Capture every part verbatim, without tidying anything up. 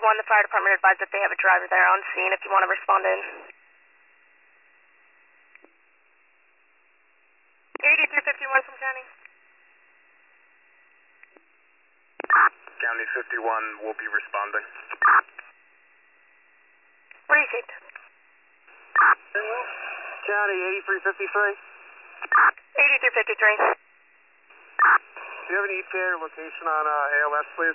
fifty-one, the fire department advised that they have a driver there on scene if you want to respond in. eighty-three fifty-one from County. County fifty-one will be responding. Received. County eighty-three fifty-three. eighty-three fifty-three. Do you have an E T A or location on uh, A L S, please?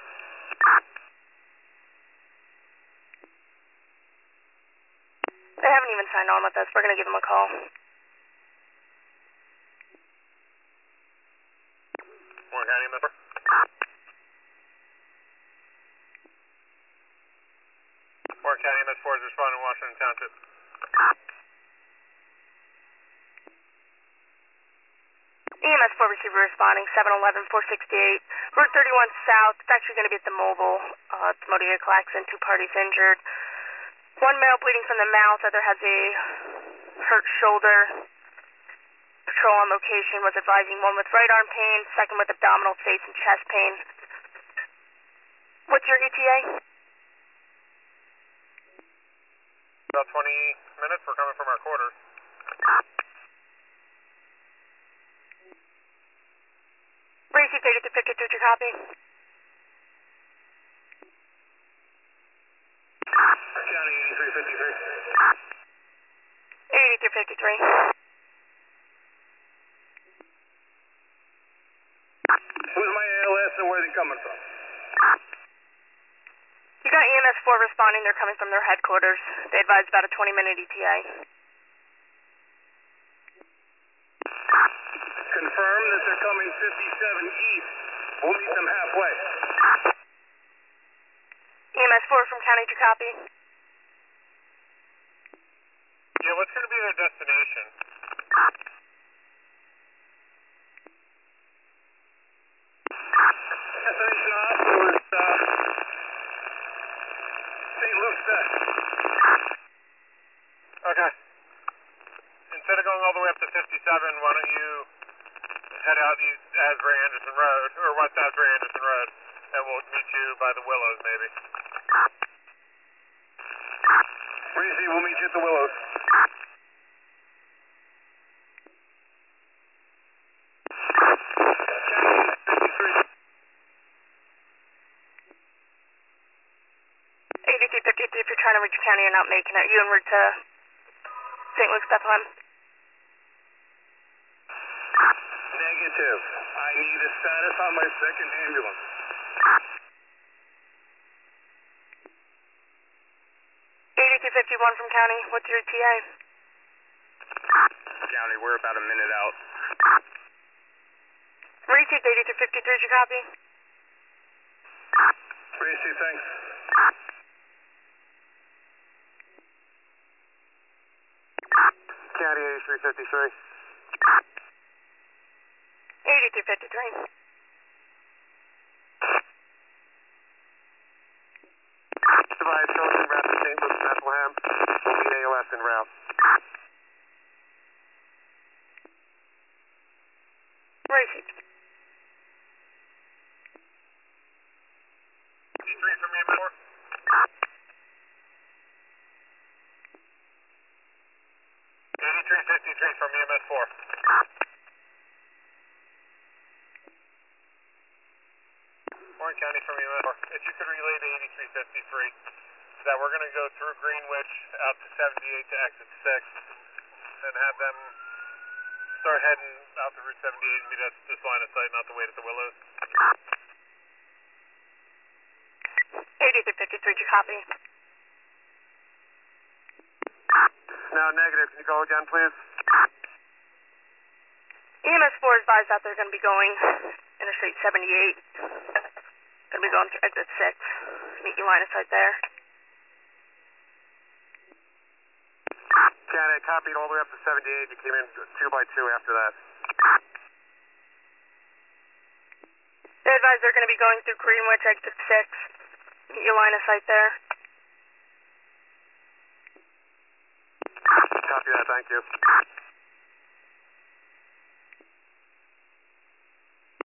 They haven't even signed on with us. We're going to give them a call. Warren County member. Warren County M S four is responding to Washington Township. E M S four receiver responding, seven eleven, four sixty-eight, Route thirty-one South. It's actually going to be at the mobile. Uh, it's motor vehicle accident, two parties injured. One male bleeding from the mouth, other has a hurt shoulder. Patrol on location was advising one with right arm pain, second with abdominal, face, and chest pain. What's your E T A? About twenty minutes. We're coming from our quarters. Received eighty-two fifty-two to copy. County eighty-three fifty-three. eighty-three fifty-three. Who's my A L S and where are they coming from? You got E M S four responding. They're coming from their headquarters. They advised about a twenty minute E T A. Confirm that they're coming fifty-seven east. We'll meet them halfway. E M S four from County to copy. Yeah, what's going to be their destination? Destination hospital is uh, Saint Luke's. Okay. Instead of going all the way up to fifty-seven, why don't you head out east Asbury Anderson Road, or west Asbury Anderson Road, and we'll meet you by the Willows, maybe. Reezy, we'll meet you at the Willows. eighty-three fifty-three, if you're trying to reach County, you're not making it. You en route to Saint Luke's, Bethlehem? Negative. I need a status on my second ambulance. eighty-two fifty-one from County. What's your E T A? County, we're about a minute out. Received eighty-two fifty-three, did you copy? Received, thanks. County eighty-three fifty-three. eighty-two fifty-three. Divide Children, route to Saint Luke's, Bethlehem. We'll meet A L S en route. Received. fifty-three from E M S four. eighty-three fifty-three from E M S four. Warren County from E M S four. If you could relay to eighty-three fifty-three that we're going to go through Greenwich out to seventy-eight to exit six and have them start heading out to Route seventy-eight and meet us this line of sight, not to wait at the Willows. eighty-three fifty-three, did you copy? No, negative. Can you go again, please? E M S four advised that they're going to be going Interstate seventy-eight. Going to be going through exit six. Meet you line of sight there. County, I copied all the way up to seventy-eight. You came in two by two after that. They advised they're going to be going through Greenwich, exit six. Meet you line of sight there. Copy that, thank you.